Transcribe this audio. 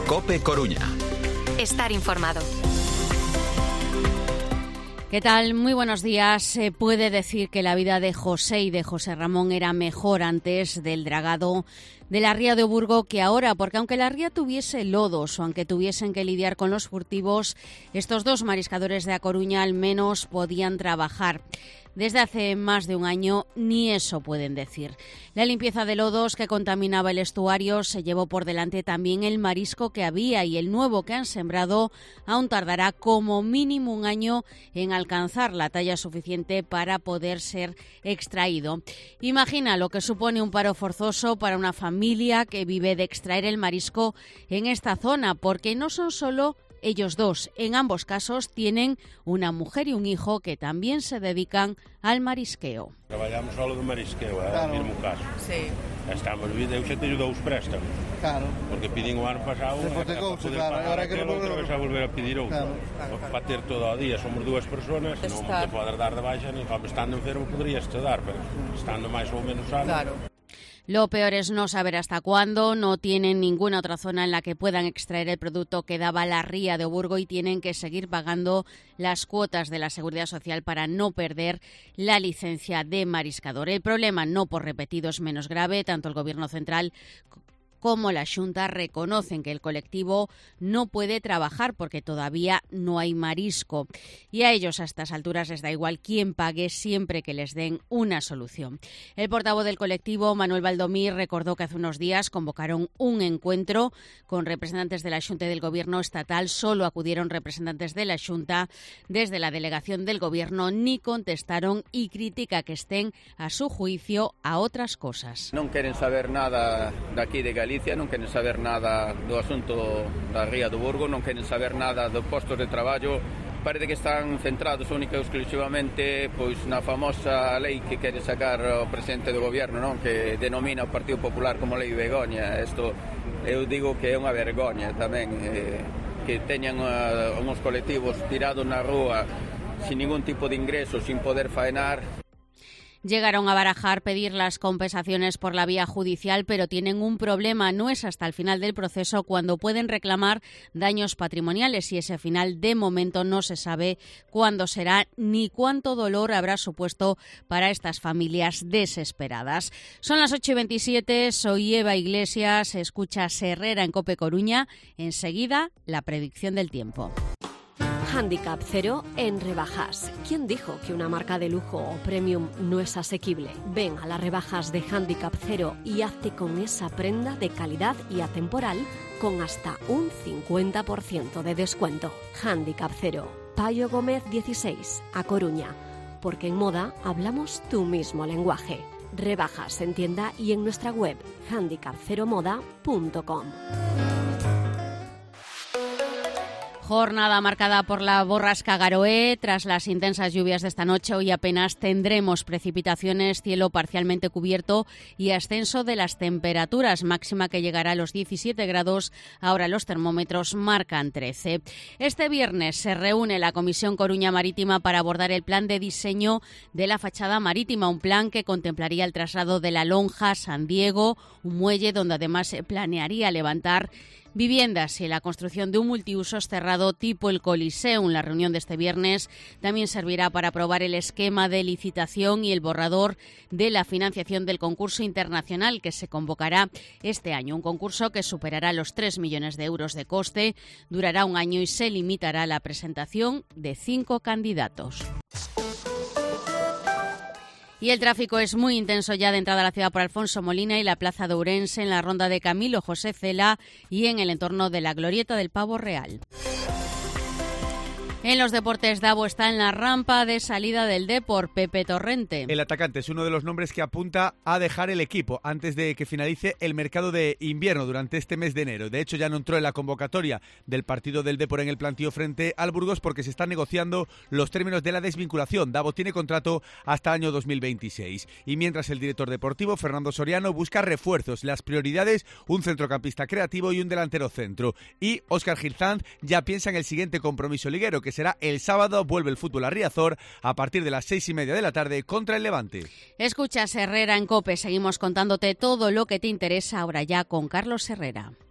COPE Coruña. Estar informado. ¿Qué tal? Muy buenos días. Se puede decir que la vida de José y de José Ramón era mejor antes del dragado de la ría de Oburgo que ahora, porque aunque la ría tuviese lodos o aunque tuviesen que lidiar con los furtivos, estos dos mariscadores de A Coruña al menos podían trabajar. Desde hace más de un año ni eso pueden decir. La limpieza de lodos que contaminaba el estuario se llevó por delante también el marisco que había, y el nuevo que han sembrado aún tardará como mínimo un año en alcanzar la talla suficiente para poder ser extraído. Imagina lo que supone un paro forzoso para una familia que vive de extraer el marisco en esta zona, porque no son solo ellos dos. En ambos casos tienen una mujer y un hijo que también se dedican al marisqueo. Traballamos solo do marisqueo, claro. Mesmo caso. Sí. Estamos, eu xa teño dous préstamos. Claro. Porque pidín o ano pasado para poder pagar aquilo, outra vez a volver a pedir outro. Claro. Para ter todo o día, somos dúas persoas, non te podes dar de baixa, ni estando enfermo poderías te dar, pero estando máis ou menos sano. Claro. Lo peor es no saber hasta cuándo. No tienen ninguna otra zona en la que puedan extraer el producto que daba la ría de Oburgo y tienen que seguir pagando las cuotas de la Seguridad Social para no perder la licencia de mariscador. El problema, no por repetido, es menos grave. Tanto el Gobierno central como la Xunta reconocen que el colectivo no puede trabajar porque todavía no hay marisco. Y a ellos a estas alturas les da igual quién pague siempre que les den una solución. El portavoz del colectivo, Manuel Baldomir, recordó que hace unos días convocaron un encuentro con representantes de la Xunta y del Gobierno estatal. Solo acudieron representantes de la Xunta. Desde la delegación del Gobierno ni contestaron y critica que estén, a su juicio, a otras cosas. Non queren saber nada de aquí de Galicia, non queren saber nada do asunto da ría do Burgo, non queren saber nada dos postos de traballo. Parece que están centrados única e exclusivamente pois na famosa lei que quere sacar o presidente do goberno, non, que denomina o Partido Popular como Lei Begoña. Isto eu digo que é unha vergoña tamén, que teñan uns colectivos tirados na rúa sin ningún tipo de ingreso, sin poder faenar. Llegaron a barajar pedir las compensaciones por la vía judicial, pero tienen un problema. No es hasta el final del proceso cuando pueden reclamar daños patrimoniales, y ese final de momento no se sabe cuándo será ni cuánto dolor habrá supuesto para estas familias desesperadas. Son las 8:27, soy Eva Iglesias, escucha Herrera en COPE Coruña. Enseguida, la predicción del tiempo. Handicap cero en rebajas. ¿Quién dijo que una marca de lujo o premium no es asequible? Ven a las rebajas de Handicap cero y hazte con esa prenda de calidad y atemporal con hasta un 50% de descuento. Handicap cero. Payo Gómez 16, A Coruña. Porque en moda hablamos tu mismo lenguaje. Rebajas en tienda y en nuestra web handicapceromoda.com. Jornada marcada por la borrasca Garoe. Tras las intensas lluvias de esta noche, hoy apenas tendremos precipitaciones, cielo parcialmente cubierto y ascenso de las temperaturas, máxima que llegará a los 17 grados. Ahora los termómetros marcan 13. Este viernes se reúne la Comisión Coruña Marítima para abordar el plan de diseño de la fachada marítima, un plan que contemplaría el traslado de la lonja San Diego, un muelle donde además se planearía levantar viviendas y la construcción de un multiusos cerrado tipo el Coliseum. La reunión de este viernes también servirá para aprobar el esquema de licitación y el borrador de la financiación del concurso internacional que se convocará este año. Un concurso que superará los 3 millones de euros de coste, durará un año y se limitará a la presentación de 5 candidatos. Y el tráfico es muy intenso ya de entrada a la ciudad por Alfonso Molina y la Plaza de Ourense, en la ronda de Camilo José Cela y en el entorno de la Glorieta del Pavo Real. En los deportes, Davo está en la rampa de salida del Depor, Pepe Torrente. El atacante es uno de los nombres que apunta a dejar el equipo antes de que finalice el mercado de invierno durante este mes de enero. De hecho, ya no entró en la convocatoria del partido del Depor en el plantío frente al Burgos porque se están negociando los términos de la desvinculación. Davo tiene contrato hasta año 2026. Y mientras el director deportivo, Fernando Soriano, busca refuerzos. Las prioridades, un centrocampista creativo y un delantero centro. Y Óscar Gilzanz ya piensa en el siguiente compromiso liguero, que será el sábado. Vuelve el fútbol a Riazor a partir de las 6:30 de la tarde contra el Levante. Escuchas Herrera en COPE. Seguimos contándote todo lo que te interesa ahora ya con Carlos Herrera.